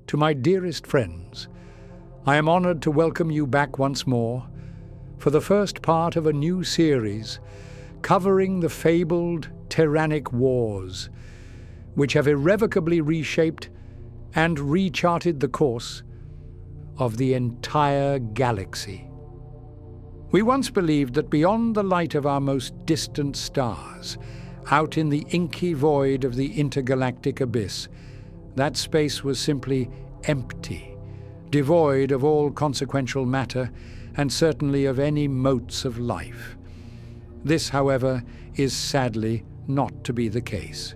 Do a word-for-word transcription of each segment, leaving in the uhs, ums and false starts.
To my dearest friends, I am honored to welcome you back once more for the first part of a new series covering the fabled tyrannic wars, which have irrevocably reshaped and recharted the course of the entire galaxy. We once believed that beyond the light of our most distant stars, out in the inky void of the intergalactic abyss, that space was simply empty, devoid of all consequential matter, and certainly of any motes of life. This, however, is sadly not to be the case.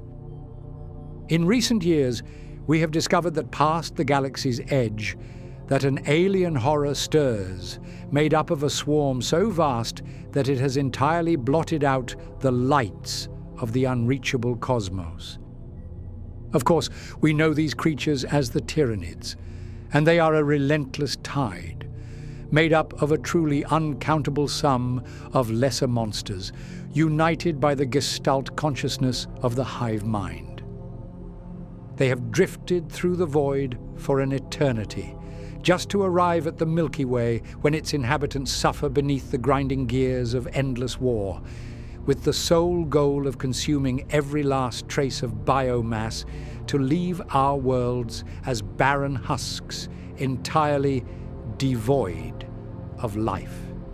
In recent years, we have discovered that past the galaxy's edge, that an alien horror stirs, made up of a swarm so vast that it has entirely blotted out the lights of the unreachable cosmos. Of course, we know these creatures as the Tyranids, and they are a relentless tide, made up of a truly uncountable sum of lesser monsters, united by the gestalt consciousness of the hive mind. They have drifted through the void for an eternity, just to arrive at the Milky Way when its inhabitants suffer beneath the grinding gears of endless war, with the sole goal of consuming every last trace of biomass to leave our worlds as barren husks, entirely devoid of life.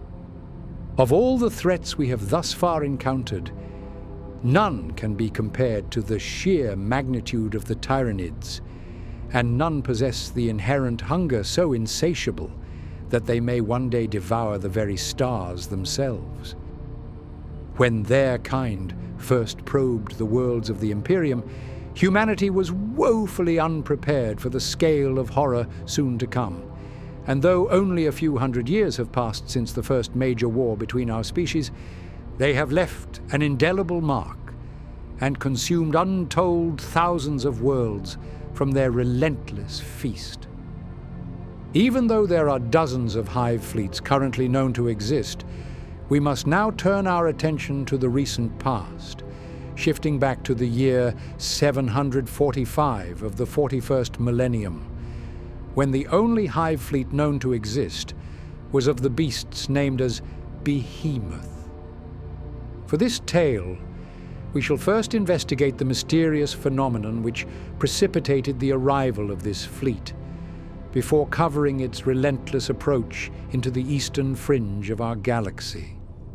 Of all the threats we have thus far encountered, none can be compared to the sheer magnitude of the Tyranids, and none possess the inherent hunger so insatiable that they may one day devour the very stars themselves. When their kind first probed the worlds of the Imperium, humanity was woefully unprepared for the scale of horror soon to come. And though only a few hundred years have passed since the first major war between our species, they have left an indelible mark and consumed untold thousands of worlds from their relentless feast. Even though there are dozens of hive fleets currently known to exist, we must now turn our attention to the recent past, shifting back to the year seven hundred forty-five of the forty-first millennium, when the only hive fleet known to exist was of the beasts named as Behemoth. For this tale, we shall first investigate the mysterious phenomenon which precipitated the arrival of this fleet, before covering its relentless approach into the eastern fringe of our galaxy.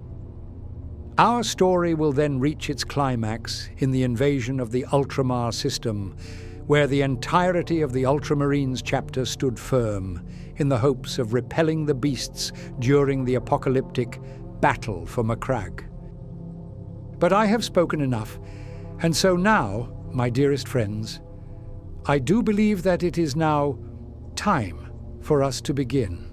Our story will then reach its climax in the invasion of the Ultramar system, where the entirety of the Ultramarines chapter stood firm in the hopes of repelling the beasts during the apocalyptic Battle for Macragge. But I have spoken enough, and so now, my dearest friends, I do believe that it is now time for us to begin.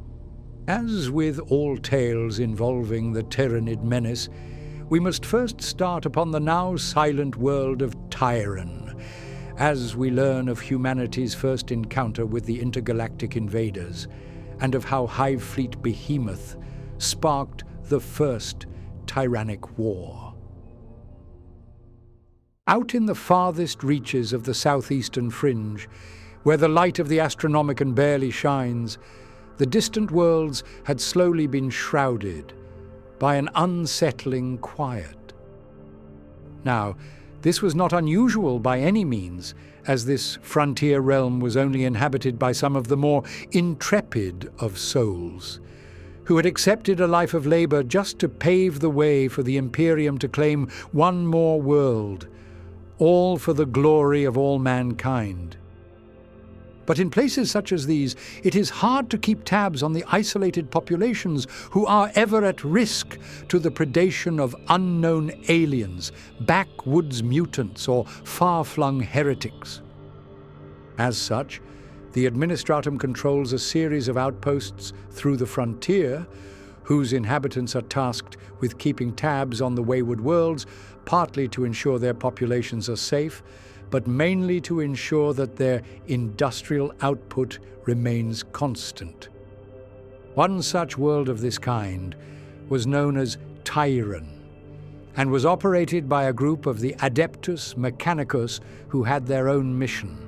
As with all tales involving the Tyranid menace, we must first start upon the now silent world of Tyran, as we learn of humanity's first encounter with the intergalactic invaders, and of how Hive Fleet Behemoth sparked the first tyrannic war. Out in the farthest reaches of the southeastern fringe, where the light of the Astronomicon barely shines, the distant worlds had slowly been shrouded by an unsettling quiet. Now, this was not unusual by any means, as this frontier realm was only inhabited by some of the more intrepid of souls, who had accepted a life of labor just to pave the way for the Imperium to claim one more world, all for the glory of all mankind. But in places such as these, it is hard to keep tabs on the isolated populations who are ever at risk to the predation of unknown aliens, backwoods mutants, or far-flung heretics. As such, the Administratum controls a series of outposts through the frontier, whose inhabitants are tasked with keeping tabs on the wayward worlds, partly to ensure their populations are safe, but mainly to ensure that their industrial output remains constant. One such world of this kind was known as Tyran, and was operated by a group of the Adeptus Mechanicus who had their own mission,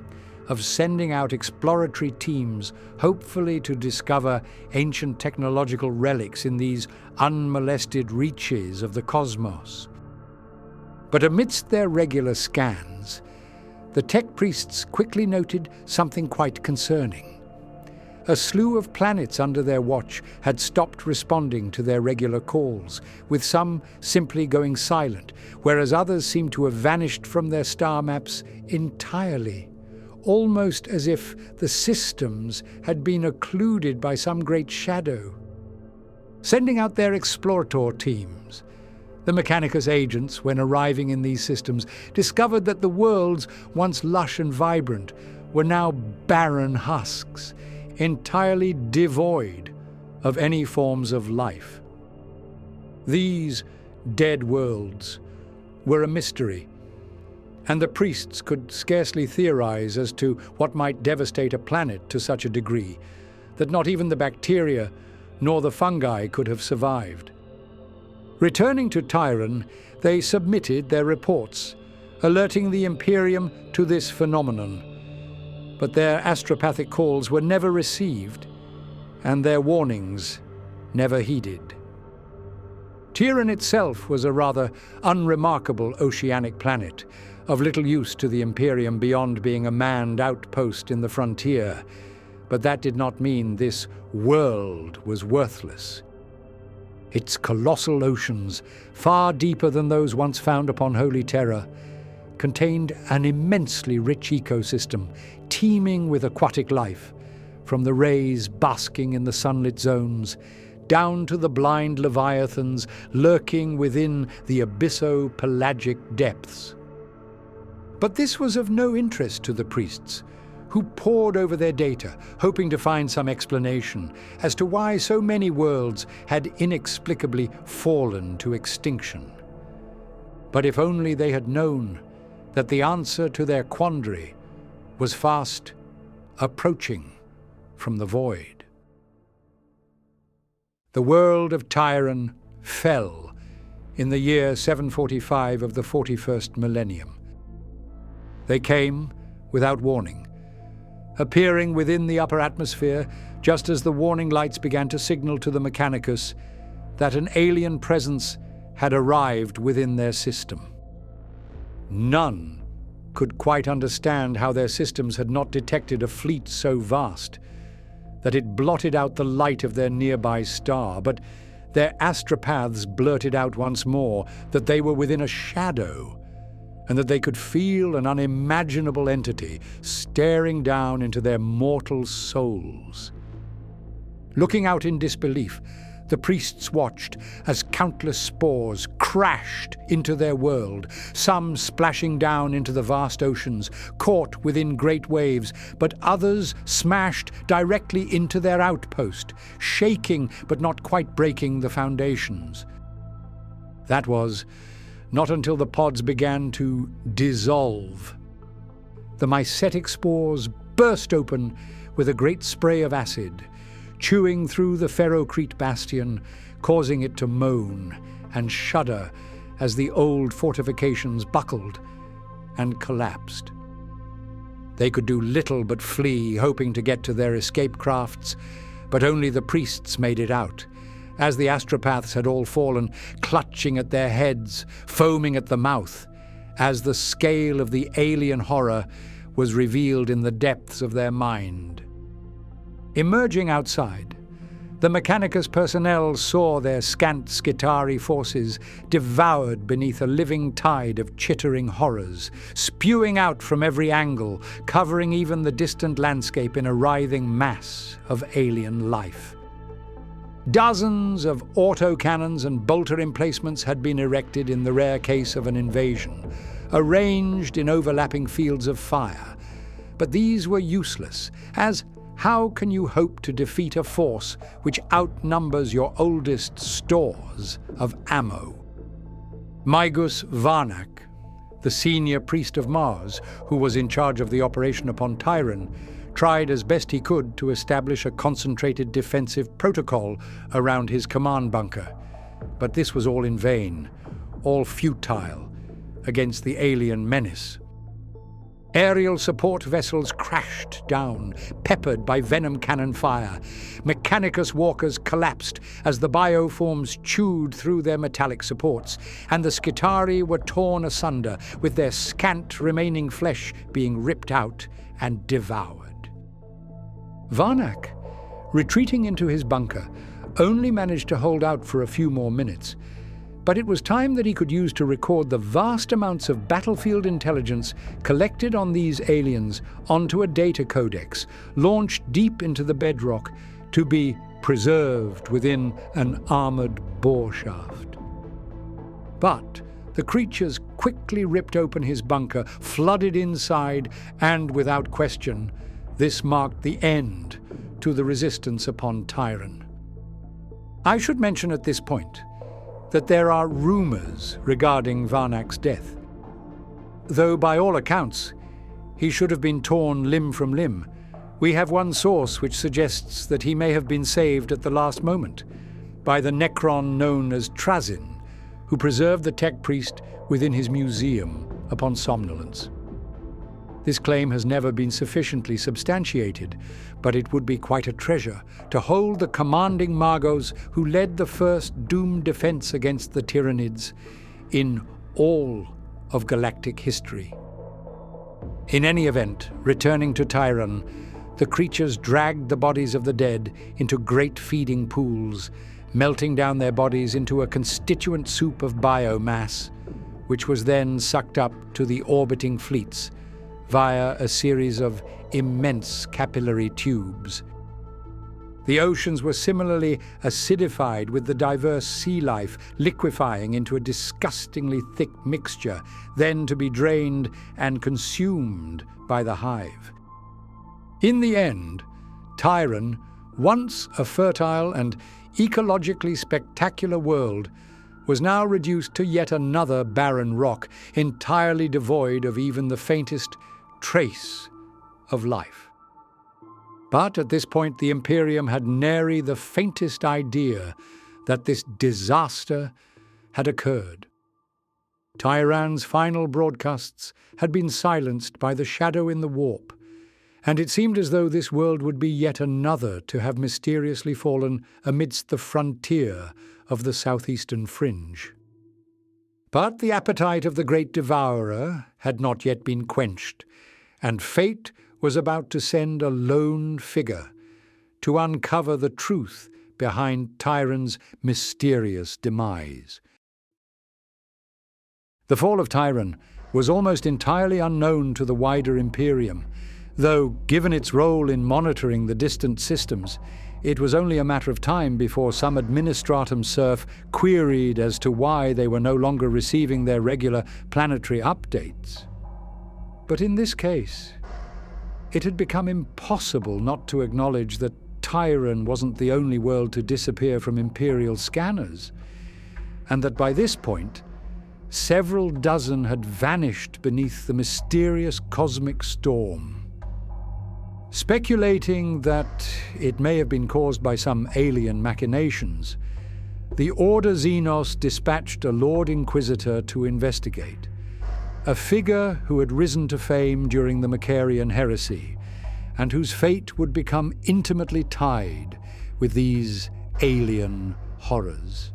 of sending out exploratory teams, hopefully to discover ancient technological relics in these unmolested reaches of the cosmos. But amidst their regular scans, the tech priests quickly noted something quite concerning. A slew of planets under their watch had stopped responding to their regular calls, with some simply going silent, whereas others seemed to have vanished from their star maps entirely, almost as if the systems had been occluded by some great shadow. Sending out their explorator teams, the Mechanicus agents, when arriving in these systems, discovered that the worlds, once lush and vibrant, were now barren husks, entirely devoid of any forms of life. These dead worlds were a mystery, and the priests could scarcely theorize as to what might devastate a planet to such a degree that not even the bacteria nor the fungi could have survived. Returning to Tyron, they submitted their reports, alerting the Imperium to this phenomenon. But their astropathic calls were never received, and their warnings never heeded. Tyron itself was a rather unremarkable oceanic planet, of little use to the Imperium beyond being a manned outpost in the frontier, but that did not mean this world was worthless. Its colossal oceans, far deeper than those once found upon Holy Terra, contained an immensely rich ecosystem, teeming with aquatic life, from the rays basking in the sunlit zones, down to the blind leviathans lurking within the abysso-pelagic depths. But this was of no interest to the priests, who pored over their data, hoping to find some explanation as to why so many worlds had inexplicably fallen to extinction. But if only they had known that the answer to their quandary was fast approaching from the void. The world of Tyron fell in the year seven forty-five of the forty-first millennium. They came without warning, appearing within the upper atmosphere just as the warning lights began to signal to the Mechanicus that an alien presence had arrived within their system. None could quite understand how their systems had not detected a fleet so vast that it blotted out the light of their nearby star, but their astropaths blurted out once more that they were within a shadow and that they could feel an unimaginable entity staring down into their mortal souls. Looking out in disbelief, the priests watched as countless spores crashed into their world, some splashing down into the vast oceans, caught within great waves, but others smashed directly into their outpost, shaking but not quite breaking the foundations. That was not until the pods began to dissolve. The mycetic spores burst open with a great spray of acid, chewing through the Ferrocrete bastion, causing it to moan and shudder as the old fortifications buckled and collapsed. They could do little but flee, hoping to get to their escape crafts, but only the priests made it out, as the astropaths had all fallen, clutching at their heads, foaming at the mouth, as the scale of the alien horror was revealed in the depths of their mind. Emerging outside, the Mechanicus personnel saw their scant Skitarii forces devoured beneath a living tide of chittering horrors, spewing out from every angle, covering even the distant landscape in a writhing mass of alien life. Dozens of autocannons and bolter emplacements had been erected in the rare case of an invasion, arranged in overlapping fields of fire. But these were useless, as how can you hope to defeat a force which outnumbers your oldest stores of ammo? Maigus Varnak, the senior priest of Mars, who was in charge of the operation upon Tyron, tried as best he could to establish a concentrated defensive protocol around his command bunker. But this was all in vain, all futile against the alien menace. Aerial support vessels crashed down, peppered by venom cannon fire. Mechanicus walkers collapsed as the bioforms chewed through their metallic supports, and the Skitarii were torn asunder, with their scant remaining flesh being ripped out and devoured. Varnack, retreating into his bunker, only managed to hold out for a few more minutes, but it was time that he could use to record the vast amounts of battlefield intelligence collected on these aliens onto a data codex, launched deep into the bedrock to be preserved within an armored bore shaft. But the creatures quickly ripped open his bunker, flooded inside, and without question, this marked the end to the resistance upon Tyrran. I should mention at this point that there are rumors regarding Varnack's death. Though by all accounts, he should have been torn limb from limb, we have one source which suggests that he may have been saved at the last moment by the Necron known as Trazyn, who preserved the tech priest within his museum upon somnolence. This claim has never been sufficiently substantiated, but it would be quite a treasure to hold the commanding Magos who led the first doomed defense against the Tyranids in all of galactic history. In any event, returning to Tyrran, the creatures dragged the bodies of the dead into great feeding pools, melting down their bodies into a constituent soup of biomass, which was then sucked up to the orbiting fleets via a series of immense capillary tubes. The oceans were similarly acidified, with the diverse sea life liquefying into a disgustingly thick mixture, then to be drained and consumed by the hive. In the end, Tyrran, once a fertile and ecologically spectacular world, was now reduced to yet another barren rock, entirely devoid of even the faintest trace of life. But at this point, the Imperium had nary the faintest idea that this disaster had occurred. Tyrann's final broadcasts had been silenced by the shadow in the warp, and it seemed as though this world would be yet another to have mysteriously fallen amidst the frontier of the southeastern fringe. But the appetite of the great devourer had not yet been quenched, and fate was about to send a lone figure to uncover the truth behind Tyrran's mysterious demise. The fall of Tyrran was almost entirely unknown to the wider Imperium, though, given its role in monitoring the distant systems, it was only a matter of time before some administratum serf queried as to why they were no longer receiving their regular planetary updates. But in this case, it had become impossible not to acknowledge that Tyrran wasn't the only world to disappear from Imperial scanners, and that by this point, several dozen had vanished beneath the mysterious cosmic storm. Speculating that it may have been caused by some alien machinations, the Order Xenos dispatched a Lord Inquisitor to investigate, a figure who had risen to fame during the Macarian heresy, and whose fate would become intimately tied with these alien horrors.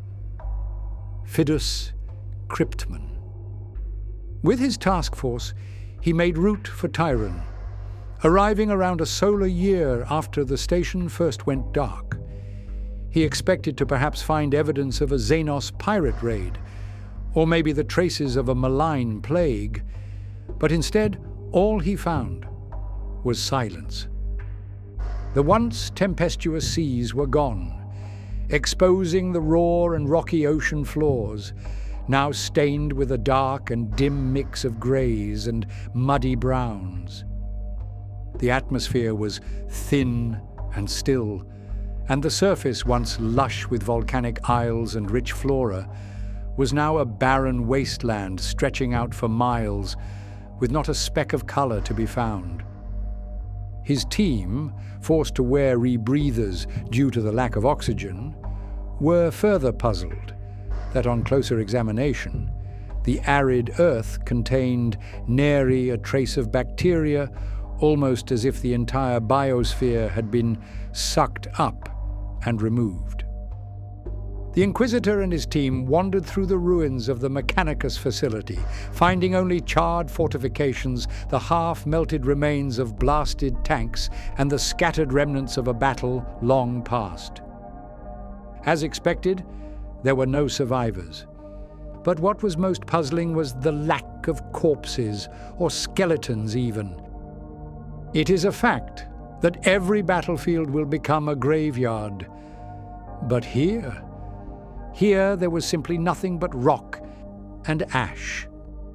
Fidus Cryptman. With his task force, he made route for Tyrran, arriving around a solar year after the station first went dark. He expected to perhaps find evidence of a Xenos pirate raid, or maybe the traces of a malign plague, but instead all he found was silence. The once tempestuous seas were gone, exposing the raw and rocky ocean floors, now stained with a dark and dim mix of greys and muddy browns. The atmosphere was thin and still, and the surface, once lush with volcanic isles and rich flora, was now a barren wasteland stretching out for miles, with not a speck of color to be found. His team, forced to wear rebreathers due to the lack of oxygen, were further puzzled that on closer examination, The arid earth contained nary a trace of bacteria, almost as if the entire biosphere had been sucked up and removed. The Inquisitor and his team wandered through the ruins of the Mechanicus facility, finding only charred fortifications, the half-melted remains of blasted tanks, and the scattered remnants of a battle long past. As expected, there were no survivors. But what was most puzzling was the lack of corpses, or skeletons even. It is a fact that every battlefield will become a graveyard. But here, here there was simply nothing but rock and ash.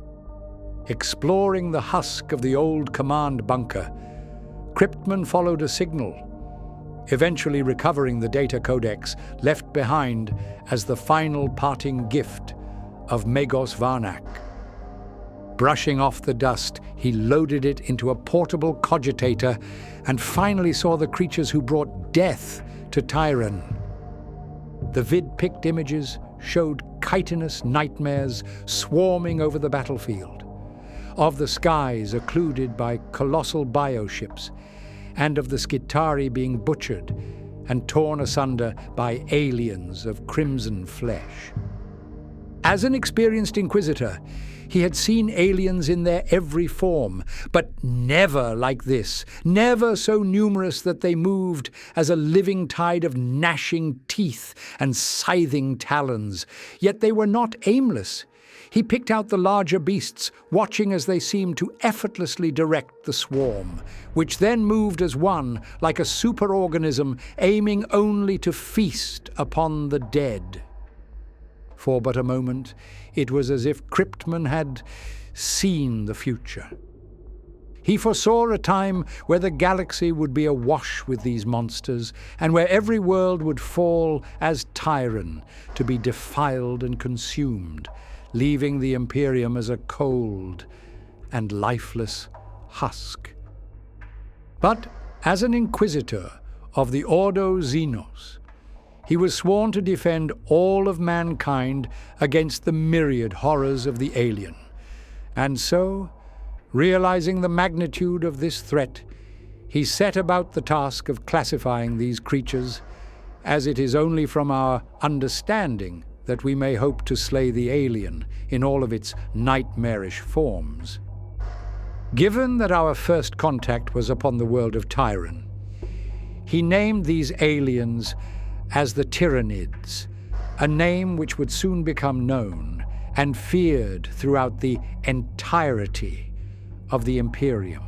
Exploring the husk of the old command bunker, Kryptman followed a signal, eventually recovering the data codex left behind as the final parting gift of Magos Varnak. Brushing off the dust, he loaded it into a portable cogitator and finally saw the creatures who brought death to Tyran. The vid-picked images showed chitinous nightmares swarming over the battlefield, of the skies occluded by colossal bioships, and of the Skitarii being butchered and torn asunder by aliens of crimson flesh. As an experienced Inquisitor, he had seen aliens in their every form, but never like this, never so numerous that they moved as a living tide of gnashing teeth and scything talons. Yet they were not aimless. He picked out the larger beasts, watching as they seemed to effortlessly direct the swarm, which then moved as one, like a superorganism, aiming only to feast upon the dead. For but a moment, it was as if Kryptman had seen the future. He foresaw a time where the galaxy would be awash with these monsters, and where every world would fall as Tyran, to be defiled and consumed, leaving the Imperium as a cold and lifeless husk. But as an Inquisitor of the Ordo Xenos, he was sworn to defend all of mankind against the myriad horrors of the alien. And so, realizing the magnitude of this threat, he set about the task of classifying these creatures, as it is only from our understanding that we may hope to slay the alien in all of its nightmarish forms. Given that our first contact was upon the world of Tyran, he named these aliens as the Tyranids, a name which would soon become known and feared throughout the entirety of the Imperium.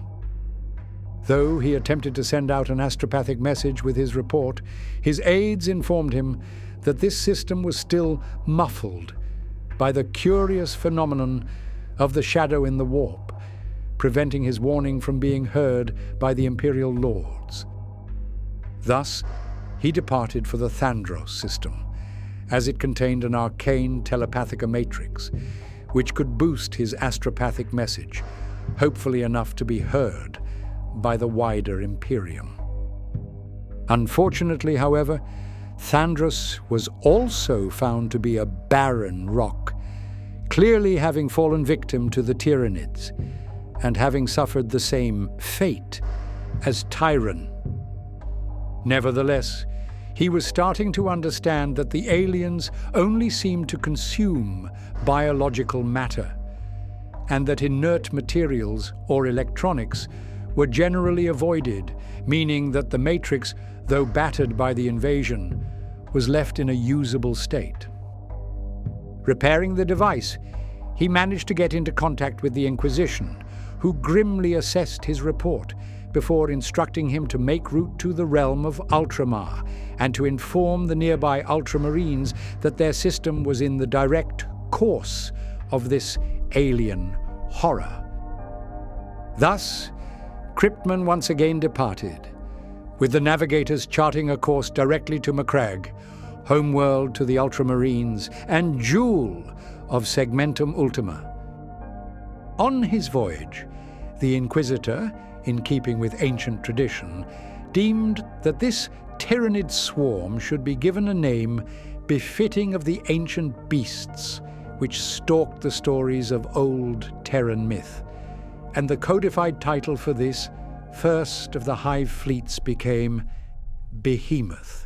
Though he attempted to send out an astropathic message with his report, his aides informed him that this system was still muffled by the curious phenomenon of the shadow in the warp, preventing his warning from being heard by the Imperial Lords. Thus, he departed for the Thandros system, as it contained an arcane telepathica matrix, which could boost his astropathic message, hopefully enough to be heard by the wider Imperium. Unfortunately, however, Thandros was also found to be a barren rock, clearly having fallen victim to the Tyranids, and having suffered the same fate as Tyran. Nevertheless, he was starting to understand that the aliens only seemed to consume biological matter, and that inert materials or electronics were generally avoided, meaning that the Matrix, though battered by the invasion, was left in a usable state. Repairing the device, he managed to get into contact with the Inquisition, who grimly assessed his report before instructing him to make route to the realm of Ultramar and to inform the nearby Ultramarines that their system was in the direct course of this alien horror. Thus, Kryptman once again departed, with the navigators charting a course directly to Macragge, homeworld to the Ultramarines and jewel of Segmentum Ultima. On his voyage, the Inquisitor, in keeping with ancient tradition, deemed that this Tyranid swarm should be given a name befitting of the ancient beasts which stalked the stories of old Terran myth. And the codified title for this first of the hive fleets became Behemoth.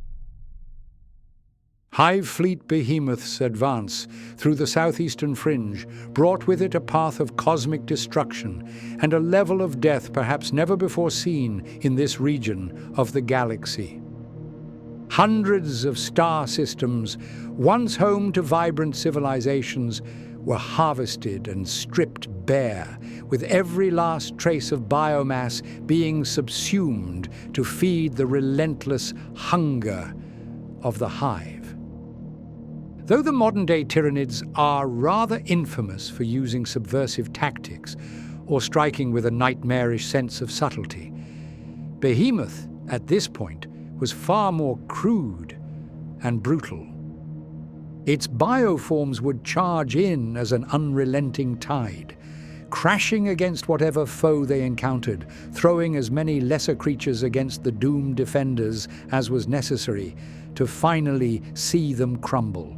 Hive Fleet Behemoth's advance through the southeastern fringe brought with it a path of cosmic destruction and a level of death perhaps never before seen in this region of the galaxy. Hundreds of star systems, once home to vibrant civilizations, were harvested and stripped bare, with every last trace of biomass being subsumed to feed the relentless hunger of the hive. Though the modern-day Tyranids are rather infamous for using subversive tactics or striking with a nightmarish sense of subtlety, Behemoth, at this point, was far more crude and brutal. Its bioforms would charge in as an unrelenting tide, crashing against whatever foe they encountered, throwing as many lesser creatures against the doomed defenders as was necessary to finally see them crumble.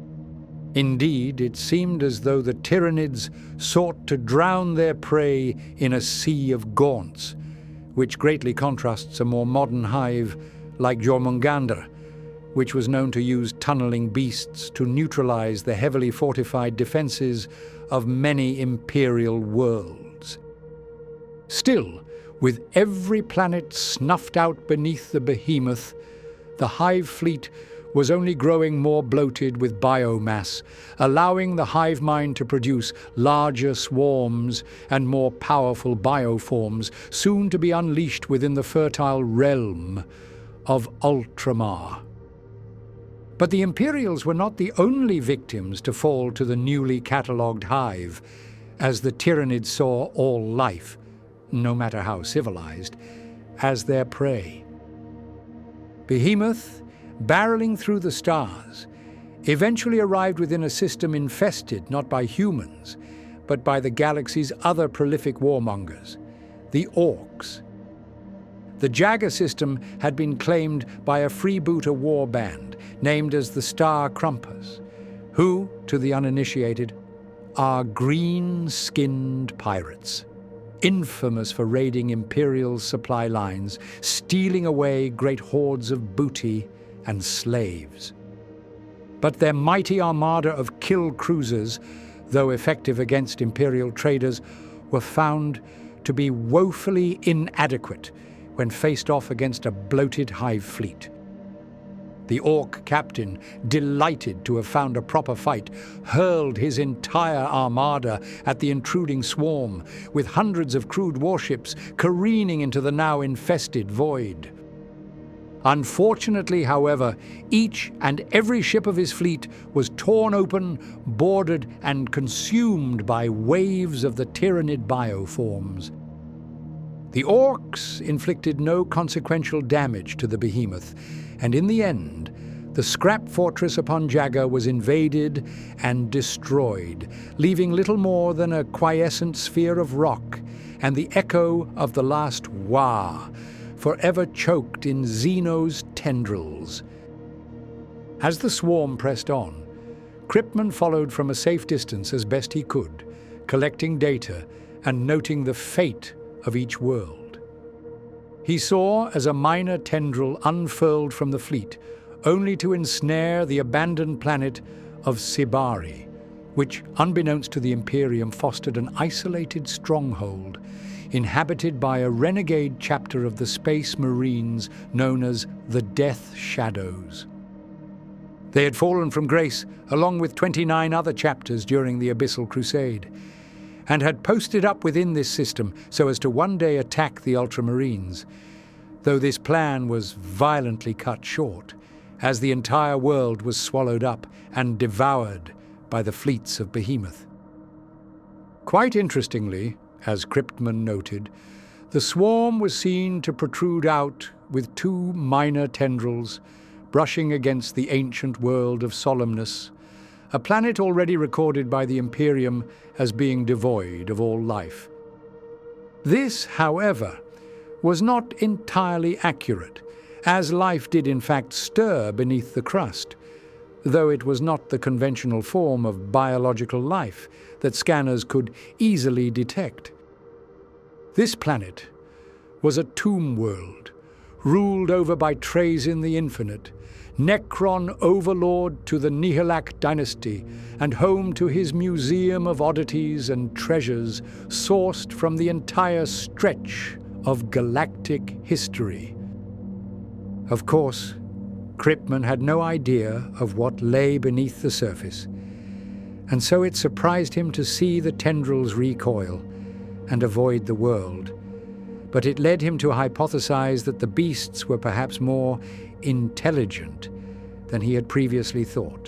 Indeed, it seemed as though the Tyranids sought to drown their prey in a sea of gaunts, which greatly contrasts a more modern hive like Jormungandr, which was known to use tunneling beasts to neutralize the heavily fortified defenses of many imperial worlds. Still, with every planet snuffed out beneath the Behemoth, the hive fleet was only growing more bloated with biomass, allowing the hive mind to produce larger swarms and more powerful bioforms, soon to be unleashed within the fertile realm of Ultramar. But the Imperials were not the only victims to fall to the newly catalogued hive, as the Tyranids saw all life, no matter how civilized, as their prey. Behemoth, barreling through the stars, eventually arrived within a system infested not by humans, but by the galaxy's other prolific warmongers, the Orcs. The Jaga system had been claimed by a freebooter warband named as the Star Crumpers, who, to the uninitiated, are green-skinned pirates, infamous for raiding Imperial supply lines, stealing away great hordes of booty and slaves. But their mighty armada of kill cruisers, though effective against Imperial traders, were found to be woefully inadequate when faced off against a bloated hive fleet. The Orc captain, delighted to have found a proper fight, hurled his entire armada at the intruding swarm, with hundreds of crude warships careening into the now infested void. Unfortunately, however, each and every ship of his fleet was torn open, boarded, and consumed by waves of the Tyranid bioforms. The Orcs inflicted no consequential damage to the Behemoth, and in the end, the scrap fortress upon Jaga was invaded and destroyed, leaving little more than a quiescent sphere of rock and the echo of the last Wah, forever choked in Xeno's tendrils. As the swarm pressed on, Kryptman followed from a safe distance as best he could, collecting data and noting the fate of each world. He saw as a minor tendril unfurled from the fleet, only to ensnare the abandoned planet of Sibari, which, unbeknownst to the Imperium, fostered an isolated stronghold inhabited by a renegade chapter of the Space Marines known as the Death Shadows. They had fallen from grace along with twenty-nine other chapters during the Abyssal Crusade, and had posted up within this system so as to one day attack the Ultramarines, though this plan was violently cut short, as the entire world was swallowed up and devoured by the fleets of Behemoth. Quite interestingly, as Kryptman noted, the swarm was seen to protrude out with two minor tendrils, brushing against the ancient world of Solemnus, a planet already recorded by the Imperium as being devoid of all life. This, however, was not entirely accurate, as life did in fact stir beneath the crust, though it was not the conventional form of biological life that scanners could easily detect. This planet was a tomb world, ruled over by Trazyn the Infinite, Necron overlord to the Nihilak dynasty, and home to his museum of oddities and treasures sourced from the entire stretch of galactic history. Of course, Kryptman had no idea of what lay beneath the surface, and so it surprised him to see the tendrils recoil and avoid the world. But it led him to hypothesize that the beasts were perhaps more intelligent than he had previously thought.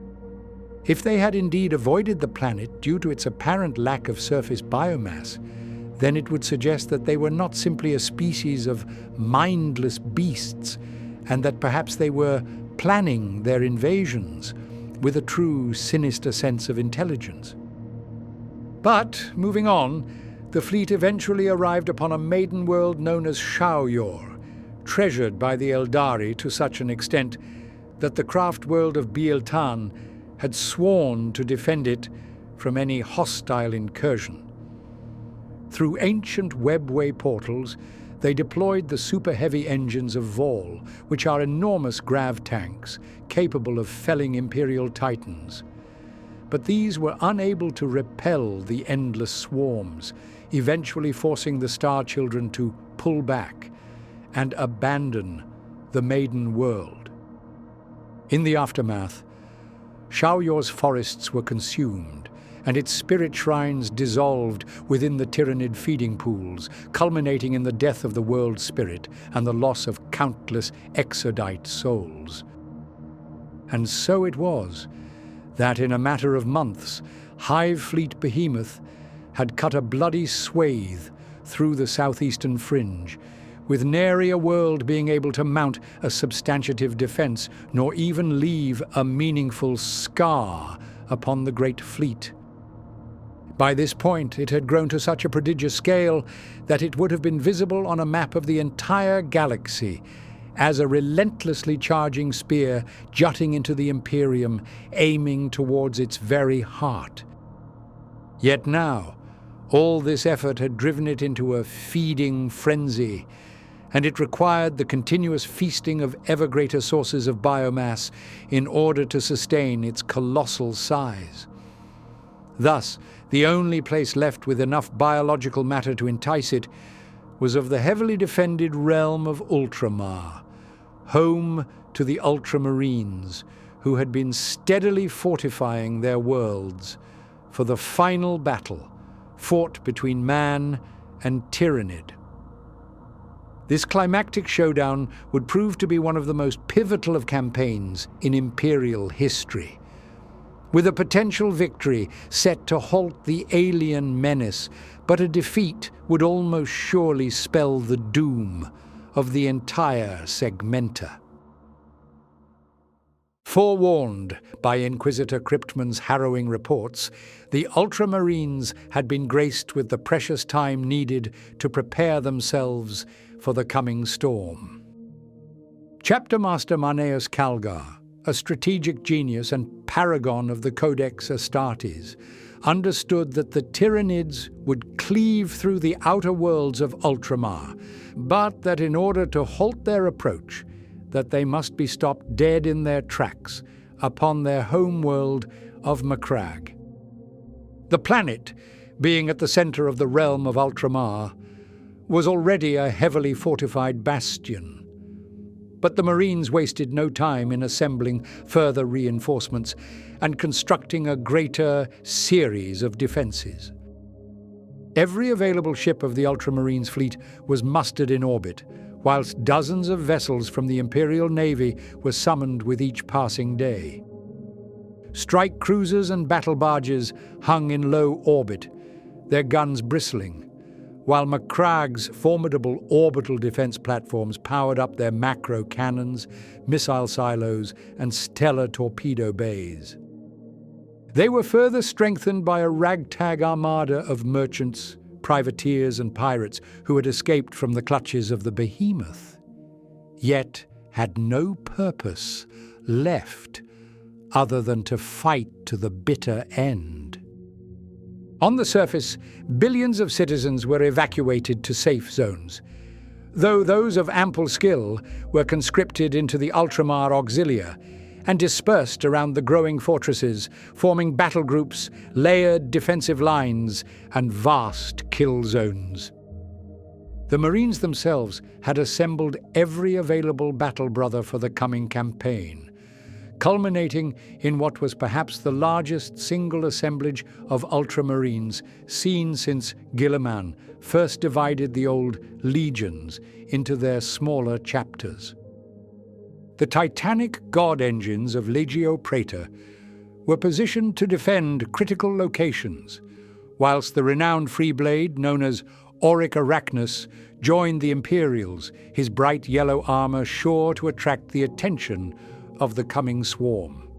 If they had indeed avoided the planet due to its apparent lack of surface biomass, then it would suggest that they were not simply a species of mindless beasts, and that perhaps they were planning their invasions with a true sinister sense of intelligence. But, moving on, the fleet eventually arrived upon a maiden world known as Shao-Yor, treasured by the Eldari to such an extent that the craft world of Biel-Tan had sworn to defend it from any hostile incursion. Through ancient webway portals, they deployed the super-heavy engines of Vol, which are enormous grav tanks capable of felling Imperial Titans. But these were unable to repel the endless swarms, eventually forcing the Star Children to pull back and abandon the maiden world. In the aftermath, Shao-Yor's forests were consumed, and its spirit shrines dissolved within the Tyranid feeding pools, culminating in the death of the world spirit and the loss of countless exodite souls. And so it was that in a matter of months, Hive Fleet Behemoth had cut a bloody swathe through the southeastern fringe, with nary a world being able to mount a substantive defense, nor even leave a meaningful scar upon the great fleet. By this point, it had grown to such a prodigious scale that it would have been visible on a map of the entire galaxy as a relentlessly charging spear jutting into the Imperium, aiming towards its very heart. Yet now, all this effort had driven it into a feeding frenzy, and it required the continuous feasting of ever greater sources of biomass in order to sustain its colossal size. Thus, the only place left with enough biological matter to entice it was of the heavily defended realm of Ultramar, home to the Ultramarines, who had been steadily fortifying their worlds for the final battle fought between man and Tyranid. This climactic showdown would prove to be one of the most pivotal of campaigns in Imperial history, with a potential victory set to halt the alien menace, but a defeat would almost surely spell the doom of the entire Segmenta. Forewarned by Inquisitor Kryptman's harrowing reports, the Ultramarines had been graced with the precious time needed to prepare themselves for the coming storm. Chapter Master Marneus Calgar, a strategic genius and paragon of the Codex Astartes, understood that the Tyranids would cleave through the outer worlds of Ultramar, but that in order to halt their approach, that they must be stopped dead in their tracks upon their home world of Macragge. The planet, being at the center of the realm of Ultramar, was already a heavily fortified bastion. But the Marines wasted no time in assembling further reinforcements and constructing a greater series of defenses. Every available ship of the Ultramarines fleet was mustered in orbit, whilst dozens of vessels from the Imperial Navy were summoned with each passing day. Strike cruisers and battle barges hung in low orbit, their guns bristling, while Macragge's formidable orbital defense platforms powered up their macro cannons, missile silos, and stellar torpedo bays. They were further strengthened by a ragtag armada of merchants, privateers, and pirates who had escaped from the clutches of the Behemoth, yet had no purpose left other than to fight to the bitter end. On the surface, billions of citizens were evacuated to safe zones, though those of ample skill were conscripted into the Ultramar Auxilia and dispersed around the growing fortresses, forming battle groups, layered defensive lines, and vast kill zones. The Marines themselves had assembled every available battle brother for the coming campaign, culminating in what was perhaps the largest single assemblage of Ultramarines seen since Guilliman first divided the old legions into their smaller chapters. The titanic god engines of Legio Praetor were positioned to defend critical locations, whilst the renowned Freeblade, known as Auric Arachnus, joined the Imperials, his bright yellow armor sure to attract the attention of the coming swarm.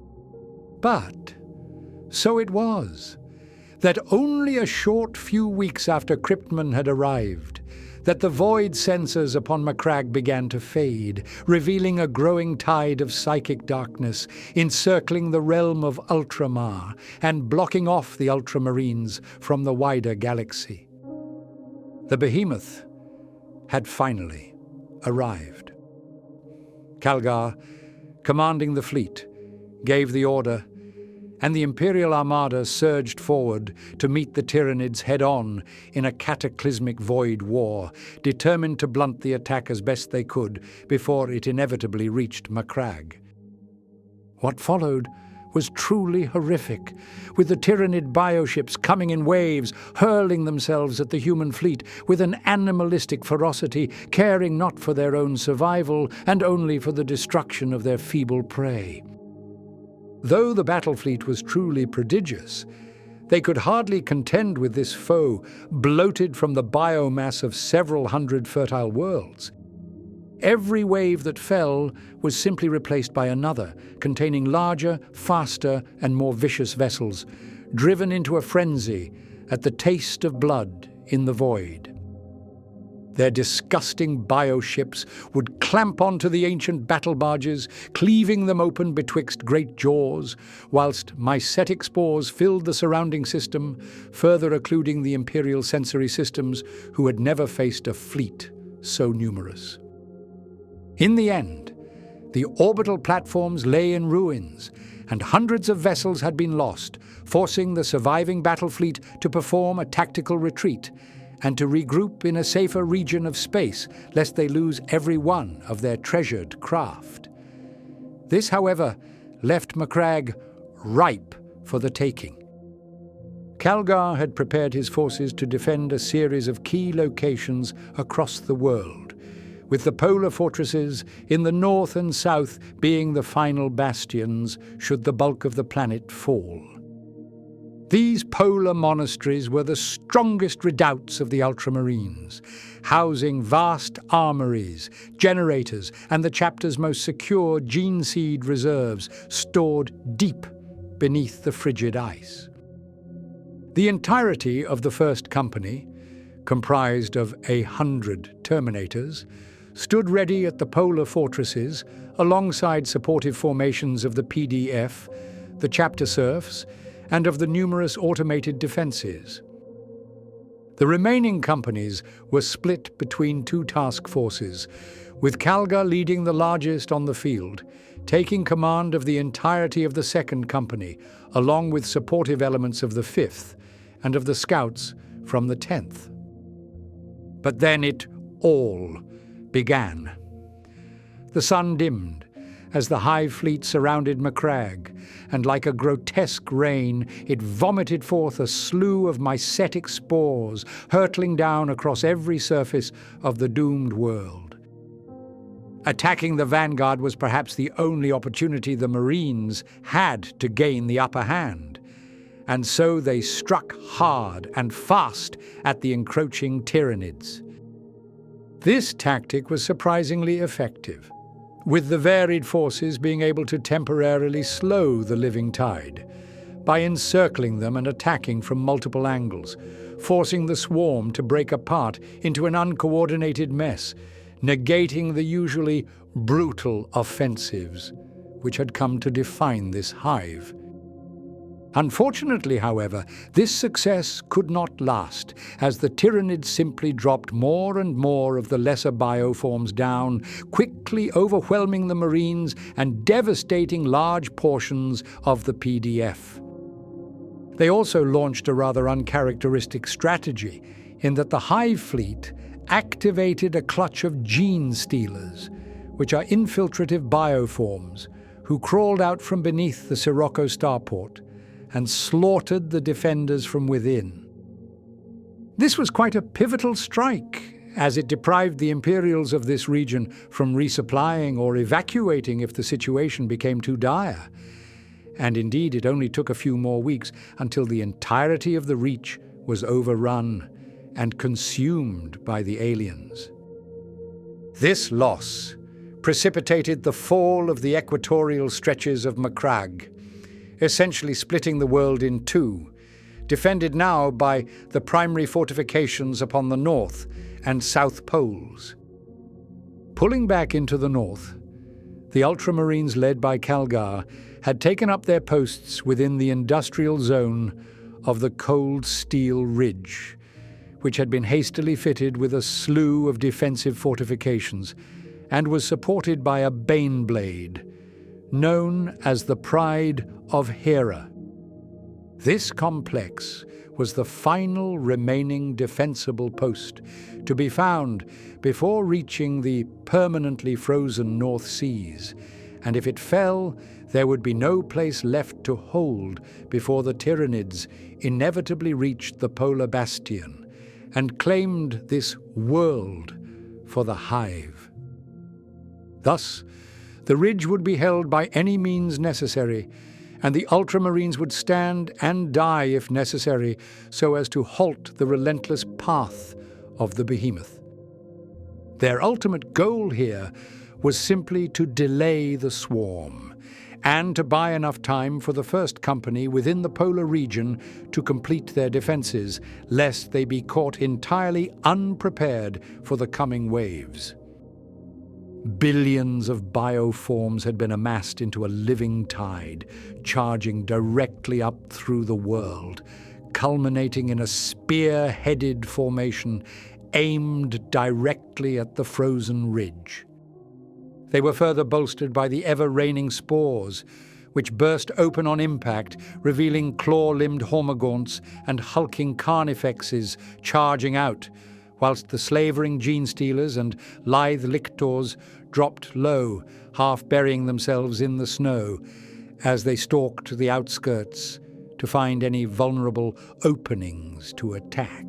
But so it was, that only a short few weeks after Cryptman had arrived, that the void sensors upon Macragge began to fade, revealing a growing tide of psychic darkness, encircling the realm of Ultramar and blocking off the Ultramarines from the wider galaxy. The behemoth had finally arrived. Calgar, commanding the fleet, gave the order, and the Imperial Armada surged forward to meet the Tyranids head-on in a cataclysmic void war, determined to blunt the attack as best they could before it inevitably reached Macragge. What followed was truly horrific, with the Tyranid bioships coming in waves, hurling themselves at the human fleet with an animalistic ferocity, caring not for their own survival and only for the destruction of their feeble prey. Though the battle fleet was truly prodigious, they could hardly contend with this foe, bloated from the biomass of several hundred fertile worlds. Every wave that fell was simply replaced by another, containing larger, faster, and more vicious vessels, driven into a frenzy at the taste of blood in the void. Their disgusting bioships would clamp onto the ancient battle barges, cleaving them open betwixt great jaws, whilst mycetic spores filled the surrounding system, further occluding the Imperial sensory systems, who had never faced a fleet so numerous. In the end, the orbital platforms lay in ruins, and hundreds of vessels had been lost, forcing the surviving battle fleet to perform a tactical retreat and to regroup in a safer region of space, lest they lose every one of their treasured craft. This, however, left Macragge ripe for the taking. Calgar had prepared his forces to defend a series of key locations across the world, with the polar fortresses in the north and south being the final bastions should the bulk of the planet fall. These polar monasteries were the strongest redoubts of the Ultramarines, housing vast armories, generators, and the chapter's most secure gene seed reserves stored deep beneath the frigid ice. The entirety of the First Company, comprised of a hundred Terminators, stood ready at the polar fortresses alongside supportive formations of the P D F, the chapter serfs, and of the numerous automated defences. The remaining companies were split between two task forces, with Calgar leading the largest on the field, taking command of the entirety of the Second Company, along with supportive elements of the Fifth and of the scouts from the Tenth. But then it all began. The sun dimmed as the Hive fleet surrounded Macragge, and like a grotesque rain, it vomited forth a slew of mycetic spores, hurtling down across every surface of the doomed world. Attacking the vanguard was perhaps the only opportunity the Marines had to gain the upper hand, and so they struck hard and fast at the encroaching Tyranids. This tactic was surprisingly effective, with the varied forces being able to temporarily slow the living tide by encircling them and attacking from multiple angles, forcing the swarm to break apart into an uncoordinated mess, negating the usually brutal offensives which had come to define this hive. Unfortunately, however, this success could not last, as the Tyranids simply dropped more and more of the lesser bioforms down, quickly overwhelming the Marines and devastating large portions of the P D F. They also launched a rather uncharacteristic strategy, in that the Hive fleet activated a clutch of gene stealers, which are infiltrative bioforms, who crawled out from beneath the Sirocco starport and slaughtered the defenders from within. This was quite a pivotal strike, as it deprived the Imperials of this region from resupplying or evacuating if the situation became too dire. And indeed, it only took a few more weeks until the entirety of the Reach was overrun and consumed by the aliens. This loss precipitated the fall of the equatorial stretches of Macragge, essentially splitting the world in two, defended now by the primary fortifications upon the north and south poles. Pulling back into the north, the Ultramarines led by Calgar had taken up their posts within the industrial zone of the Cold Steel Ridge, which had been hastily fitted with a slew of defensive fortifications and was supported by a Baneblade, known as the Pride of Hera. This complex was the final remaining defensible post to be found before reaching the permanently frozen North Seas, and if it fell, there would be no place left to hold before the Tyranids inevitably reached the polar bastion and claimed this world for the Hive. Thus, the ridge would be held by any means necessary, and the Ultramarines would stand and die if necessary, so as to halt the relentless path of the behemoth. Their ultimate goal here was simply to delay the swarm, and to buy enough time for the First Company within the polar region to complete their defenses, lest they be caught entirely unprepared for the coming waves. Billions of bioforms had been amassed into a living tide, charging directly up through the world, culminating in a spear-headed formation aimed directly at the frozen ridge. They were further bolstered by the ever-raining spores, which burst open on impact, revealing claw-limbed hormagaunts and hulking carnifexes charging out, whilst the slavering gene-stealers and lithe lictors dropped low, half burying themselves in the snow, as they stalked the outskirts to find any vulnerable openings to attack.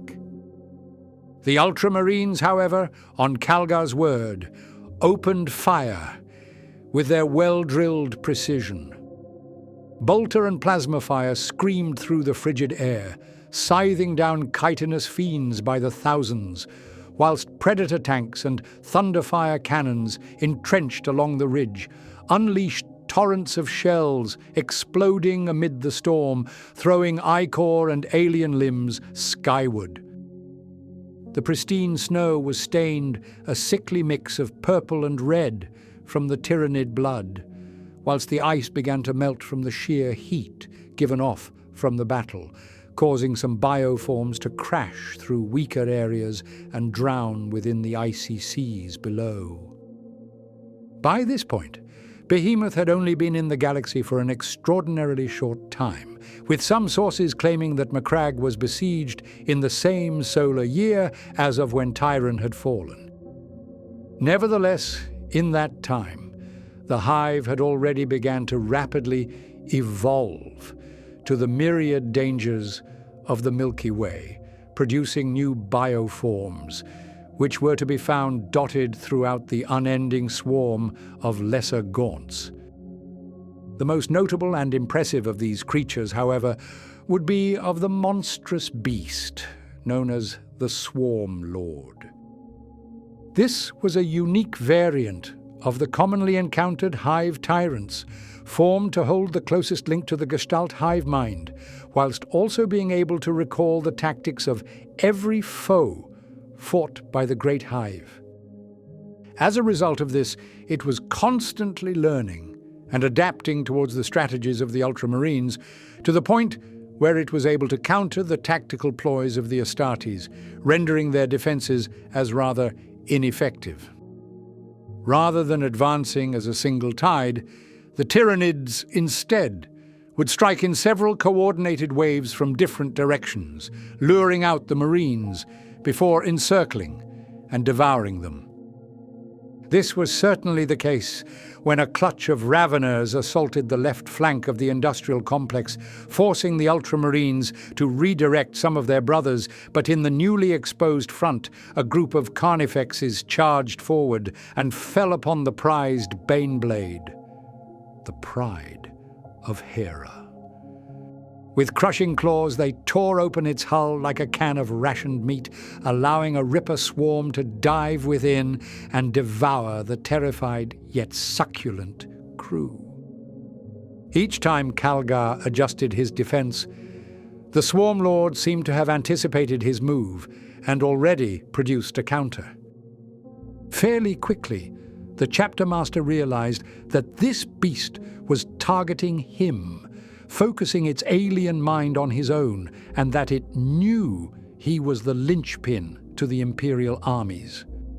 The Ultramarines, however, on Calgar's word, opened fire with their well-drilled precision. Bolter and plasma fire screamed through the frigid air, scything down chitinous fiends by the thousands, whilst predator tanks and thunderfire cannons entrenched along the ridge unleashed torrents of shells exploding amid the storm, throwing ichor and alien limbs skyward. The pristine snow was stained a sickly mix of purple and red from the Tyranid blood, whilst the ice began to melt from the sheer heat given off from the battle, causing some bioforms to crash through weaker areas and drown within the icy seas below. By this point, Behemoth had only been in the galaxy for an extraordinarily short time, with some sources claiming that Macragge was besieged in the same solar year as of when Tyron had fallen. Nevertheless, in that time, the Hive had already begun to rapidly evolve to the myriad dangers of the Milky Way, producing new bioforms, which were to be found dotted throughout the unending swarm of lesser gaunts. The most notable and impressive of these creatures, however, would be of the monstrous beast known as the Swarm Lord. This was a unique variant of the commonly encountered hive tyrants, formed to hold the closest link to the Gestalt hive mind, whilst also being able to recall the tactics of every foe fought by the Great Hive. As a result of this, it was constantly learning and adapting towards the strategies of the Ultramarines, to the point where it was able to counter the tactical ploys of the Astartes, rendering their defenses as rather ineffective. Rather than advancing as a single tide, the Tyranids instead would strike in several coordinated waves from different directions, luring out the Marines before encircling and devouring them. This was certainly the case when a clutch of Raveners assaulted the left flank of the industrial complex, forcing the Ultramarines to redirect some of their brothers, but in the newly exposed front, a group of Carnifexes charged forward and fell upon the prized Baneblade, the pride of Hera. With crushing claws, they tore open its hull like a can of rationed meat, allowing a Ripper swarm to dive within and devour the terrified yet succulent crew. Each time Calgar adjusted his defense, the Swarm Lord seemed to have anticipated his move and already produced a counter. Fairly quickly, the Chapter Master realized that this beast was targeting him, focusing its alien mind on his own, and that it knew he was the linchpin to the Imperial armies.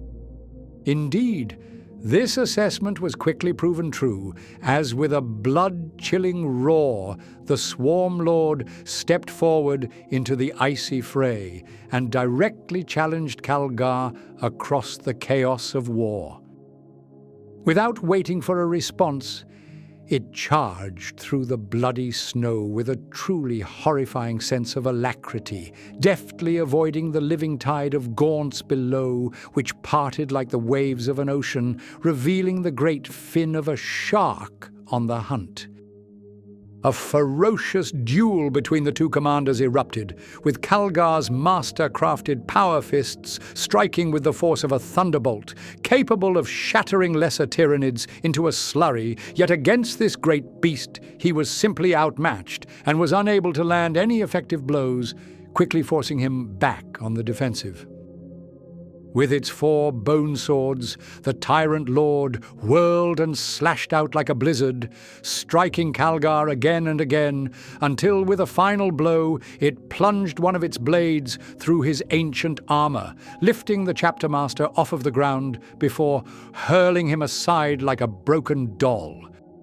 Indeed, this assessment was quickly proven true, as with a blood-chilling roar, the Swarm Lord stepped forward into the icy fray and directly challenged Calgar across the chaos of war. Without waiting for a response, it charged through the bloody snow with a truly horrifying sense of alacrity, deftly avoiding the living tide of gaunts below, which parted like the waves of an ocean, revealing the great fin of a shark on the hunt. A ferocious duel between the two commanders erupted, with Calgar's master-crafted power fists striking with the force of a thunderbolt, capable of shattering lesser Tyranids into a slurry, yet against this great beast he was simply outmatched and was unable to land any effective blows, quickly forcing him back on the defensive. With its four bone swords, the Tyrant Lord whirled and slashed out like a blizzard, striking Calgar again and again, until with a final blow it plunged one of its blades through his ancient armor, lifting the Chapter Master off of the ground before hurling him aside like a broken doll.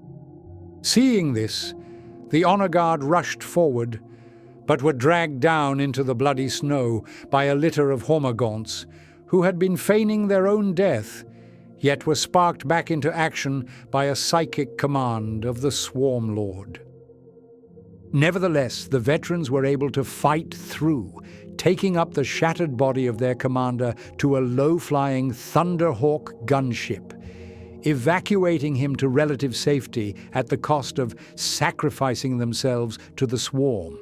Seeing this, the Honor Guard rushed forward, but were dragged down into the bloody snow by a litter of Hormagaunts, who had been feigning their own death, yet were sparked back into action by a psychic command of the Swarm Lord. Nevertheless, the veterans were able to fight through, taking up the shattered body of their commander to a low-flying Thunderhawk gunship, evacuating him to relative safety at the cost of sacrificing themselves to the swarm.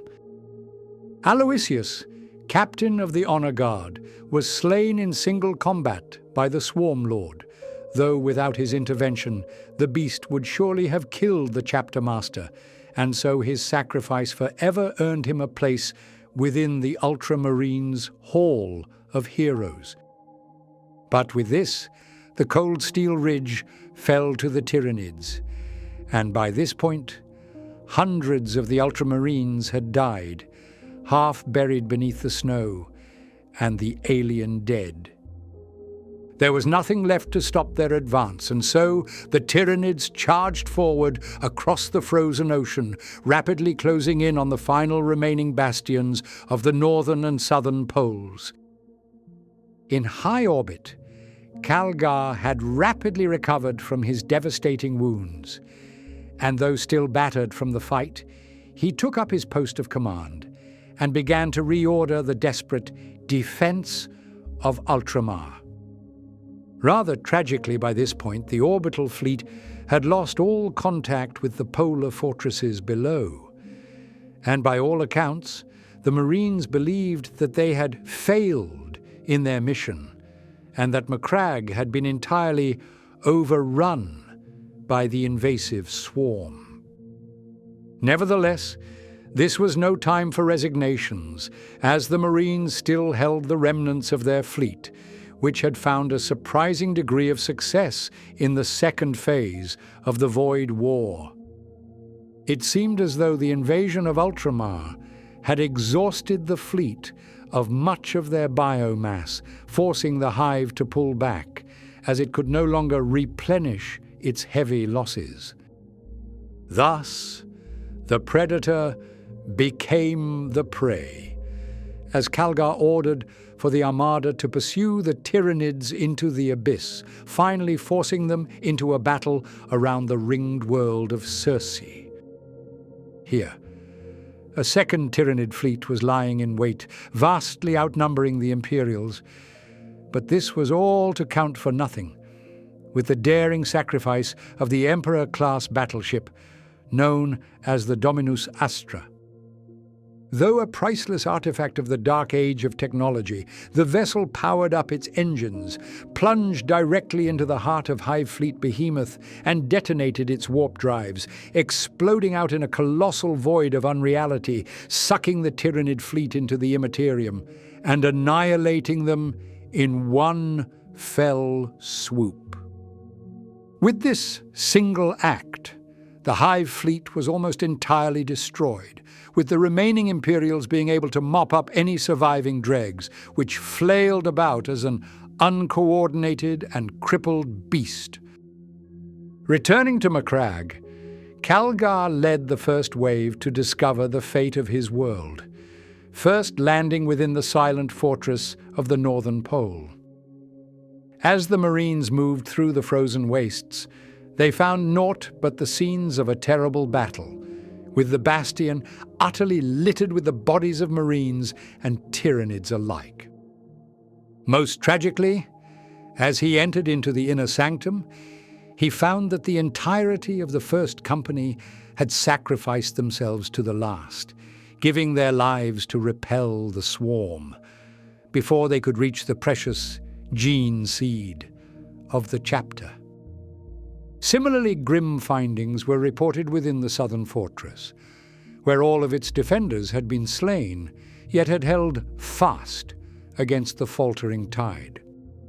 Aloysius, captain of the Honor Guard, was slain in single combat by the Swarm Lord, though without his intervention the beast would surely have killed the Chapter Master, and so his sacrifice forever earned him a place within the Ultramarines' Hall of Heroes. But with this, the Cold Steel Ridge fell to the Tyranids, and by this point, hundreds of the Ultramarines had died, half buried beneath the snow, and the alien dead. There was nothing left to stop their advance, and so the Tyranids charged forward across the frozen ocean, rapidly closing in on the final remaining bastions of the northern and southern poles. In high orbit, Calgar had rapidly recovered from his devastating wounds, and though still battered from the fight, he took up his post of command and began to reorder the desperate defense of Ultramar. Rather tragically by this point, the orbital fleet had lost all contact with the polar fortresses below, and by all accounts, the Marines believed that they had failed in their mission, and that Macragge had been entirely overrun by the invasive swarm. Nevertheless, this was no time for resignations, as the Marines still held the remnants of their fleet, which had found a surprising degree of success in the second phase of the Void War. It seemed as though the invasion of Ultramar had exhausted the fleet of much of their biomass, forcing the Hive to pull back, as it could no longer replenish its heavy losses. Thus, the Predator became the prey, as Calgar ordered for the Armada to pursue the Tyranids into the abyss, finally forcing them into a battle around the ringed world of Circe. Here, a second Tyranid fleet was lying in wait, vastly outnumbering the Imperials. But this was all to count for nothing, with the daring sacrifice of the Emperor-class battleship, known as the Dominus Astra. Though a priceless artifact of the dark age of technology, the vessel powered up its engines, plunged directly into the heart of Hive Fleet Behemoth, and detonated its warp drives, exploding out in a colossal void of unreality, sucking the Tyranid fleet into the Immaterium, and annihilating them in one fell swoop. With this single act, the Hive fleet was almost entirely destroyed, with the remaining Imperials being able to mop up any surviving dregs, which flailed about as an uncoordinated and crippled beast. Returning to Macragge, Calgar led the first wave to discover the fate of his world, first landing within the silent fortress of the Northern Pole. As the Marines moved through the frozen wastes, they found naught but the scenes of a terrible battle, with the bastion utterly littered with the bodies of Marines and Tyranids alike. Most tragically, as he entered into the inner sanctum, he found that the entirety of the First Company had sacrificed themselves to the last, giving their lives to repel the swarm, before they could reach the precious gene seed of the chapter. Similarly grim findings were reported within the southern fortress, where all of its defenders had been slain, yet had held fast against the faltering tide.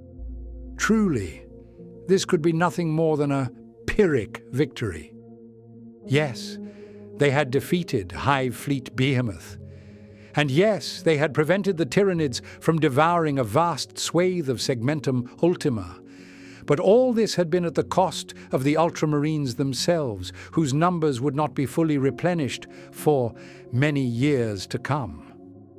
Truly, this could be nothing more than a Pyrrhic victory. Yes, they had defeated Hive Fleet Behemoth, and yes, they had prevented the Tyranids from devouring a vast swathe of Segmentum Ultima. But all this had been at the cost of the Ultramarines themselves, whose numbers would not be fully replenished for many years to come.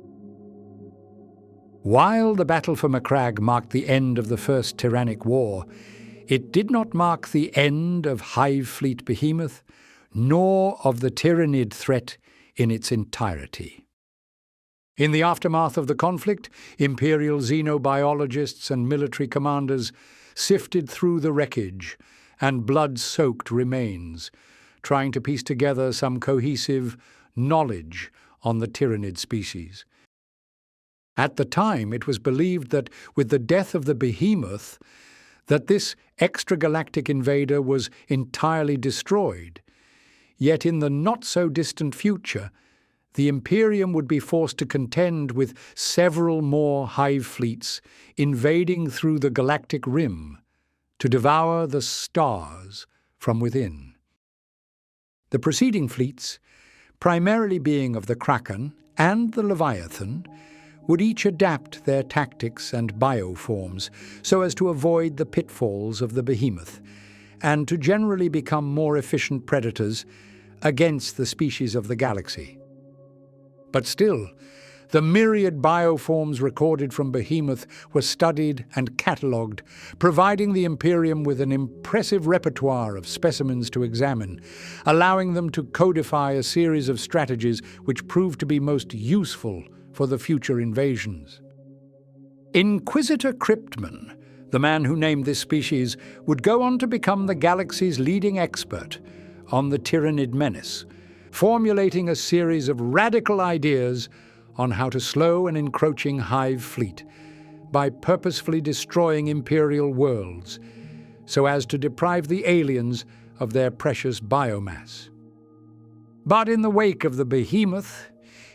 While the battle for Macragge marked the end of the First Tyrannic War, it did not mark the end of Hive Fleet Behemoth, nor of the Tyranid threat in its entirety. In the aftermath of the conflict, Imperial xenobiologists and military commanders sifted through the wreckage and blood-soaked remains, trying to piece together some cohesive knowledge on the Tyranid species. At the time, it was believed that with the death of the Behemoth, that this extragalactic invader was entirely destroyed. Yet in the not-so-distant future, the Imperium would be forced to contend with several more Hive fleets invading through the galactic rim to devour the stars from within. The preceding fleets, primarily being of the Kraken and the Leviathan, would each adapt their tactics and bioforms so as to avoid the pitfalls of the Behemoth and to generally become more efficient predators against the species of the galaxy. But still, the myriad bioforms recorded from Behemoth were studied and catalogued, providing the Imperium with an impressive repertoire of specimens to examine, allowing them to codify a series of strategies which proved to be most useful for the future invasions. Inquisitor Cryptman, the man who named this species, would go on to become the galaxy's leading expert on the Tyranid menace, formulating a series of radical ideas on how to slow an encroaching Hive fleet by purposefully destroying Imperial worlds so as to deprive the aliens of their precious biomass. But in the wake of the Behemoth,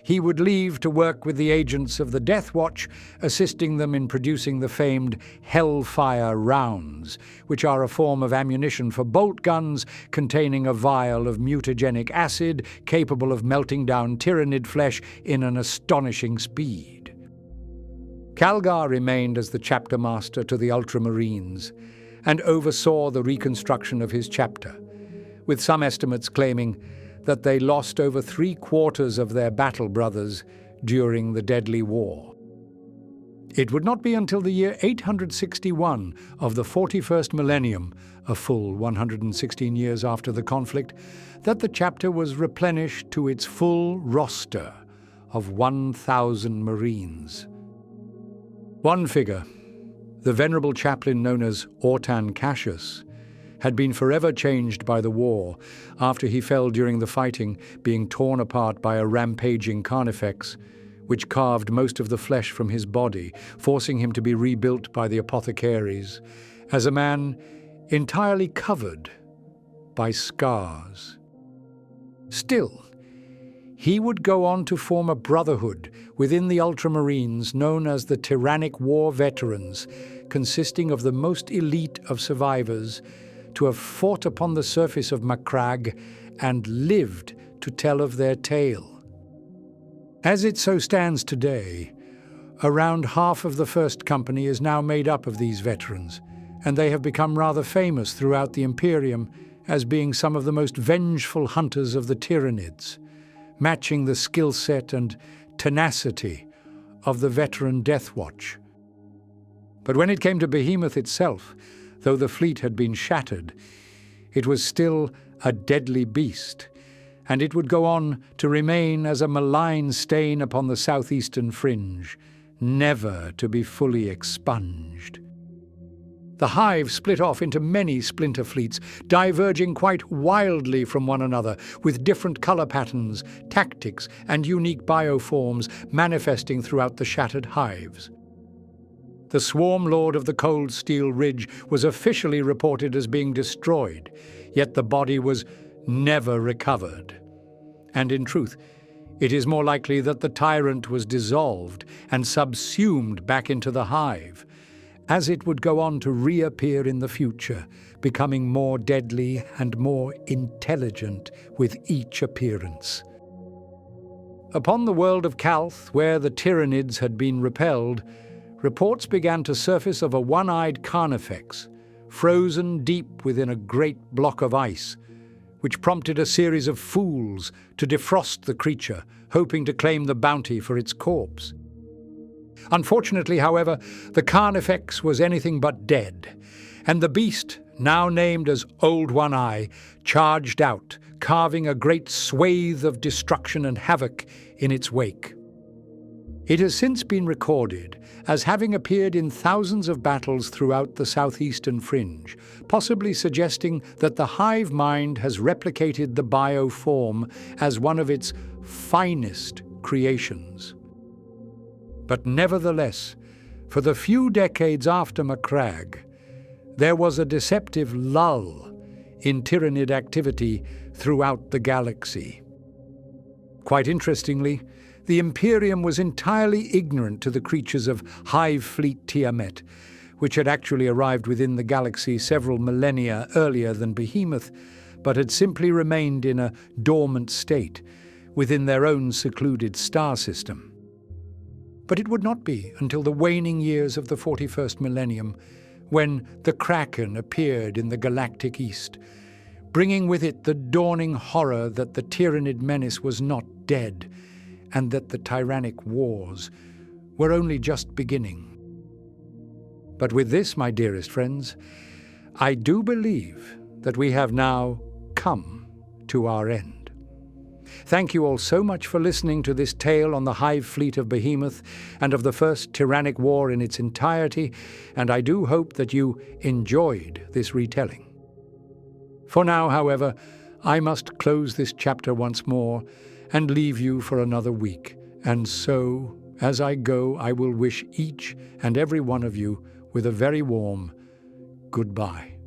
he would leave to work with the agents of the Death Watch, assisting them in producing the famed Hellfire rounds, which are a form of ammunition for bolt guns containing a vial of mutagenic acid capable of melting down Tyranid flesh in an astonishing speed. Calgar remained as the chapter master to the Ultramarines and oversaw the reconstruction of his chapter, with some estimates claiming that they lost over three quarters of their battle brothers during the deadly war. It would not be until the year eight hundred sixty-one of the forty-first millennium, a full one hundred sixteen years after the conflict, that the chapter was replenished to its full roster of one thousand Marines. One figure, the venerable chaplain known as Ortan Cassius, had been forever changed by the war after he fell during the fighting, being torn apart by a rampaging Carnifex, which carved most of the flesh from his body, forcing him to be rebuilt by the apothecaries as a man entirely covered by scars. Still, he would go on to form a brotherhood within the Ultramarines known as the Tyrannic War Veterans, consisting of the most elite of survivors to have fought upon the surface of Macragge and lived to tell of their tale. As it so stands today, around half of the First Company is now made up of these veterans, and they have become rather famous throughout the Imperium as being some of the most vengeful hunters of the Tyranids, matching the skill set and tenacity of the veteran Death Watch. But when it came to Behemoth itself, though the fleet had been shattered, it was still a deadly beast, and it would go on to remain as a malign stain upon the southeastern fringe, never to be fully expunged. The Hive split off into many splinter fleets, diverging quite wildly from one another, with different color patterns, tactics, and unique bioforms manifesting throughout the shattered hives. The Swarm Lord of the Cold Steel Ridge was officially reported as being destroyed, yet the body was never recovered. And in truth, it is more likely that the tyrant was dissolved and subsumed back into the hive, as it would go on to reappear in the future, becoming more deadly and more intelligent with each appearance. Upon the world of Calth, where the Tyranids had been repelled, reports began to surface of a one-eyed Carnifex, frozen deep within a great block of ice, which prompted a series of fools to defrost the creature, hoping to claim the bounty for its corpse. Unfortunately, however, the Carnifex was anything but dead, and the beast, now named as Old One-Eye, charged out, carving a great swathe of destruction and havoc in its wake. It has since been recorded as having appeared in thousands of battles throughout the southeastern fringe, possibly suggesting that the hive mind has replicated the bioform as one of its finest creations. But nevertheless, for the few decades after Macragge, there was a deceptive lull in Tyranid activity throughout the galaxy. Quite interestingly, the Imperium was entirely ignorant to the creatures of Hive Fleet Tiamat, which had actually arrived within the galaxy several millennia earlier than Behemoth, but had simply remained in a dormant state within their own secluded star system. But it would not be until the waning years of the forty-first millennium when the Kraken appeared in the galactic east, bringing with it the dawning horror that the Tyranid menace was not dead, and that the tyrannic wars were only just beginning. But with this, my dearest friends, I do believe that we have now come to our end. Thank you all so much for listening to this tale on the Hive Fleet of Behemoth and of the First Tyrannic War in its entirety, and I do hope that you enjoyed this retelling. For now, however, I must close this chapter once more and leave you for another week. And so, as I go, I will wish each and every one of you with a very warm goodbye.